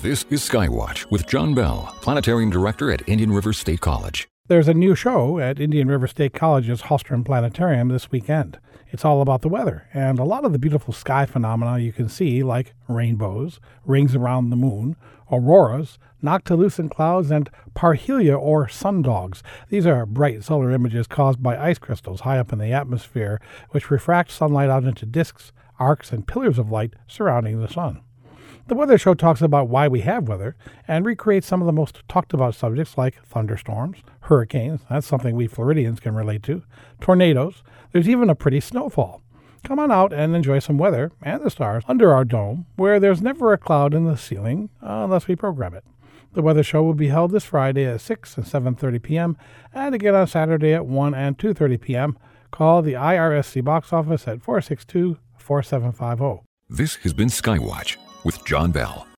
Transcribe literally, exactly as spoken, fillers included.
This is Skywatch with John Bell, Planetarium Director at Indian River State College. There's a new show at Indian River State College's Hallstrom Planetarium this weekend. It's all about the weather and a lot of the beautiful sky phenomena you can see, like rainbows, rings around the moon, auroras, noctilucent clouds, and parhelia or sundogs. These are bright solar images caused by ice crystals high up in the atmosphere, which refract sunlight out into disks, arcs, and pillars of light surrounding the sun. The weather show talks about why we have weather and recreates some of the most talked about subjects like thunderstorms, hurricanes, that's something we Floridians can relate to, tornadoes. There's even a pretty snowfall. Come on out and enjoy some weather and the stars under our dome, where there's never a cloud in the ceiling uh, unless we program it. The weather show will be held this Friday at six and seven thirty p.m. and again on Saturday at one and two thirty p.m. Call the I R S C box office at four six two, four seven five zero. This has been Skywatch with John Bell.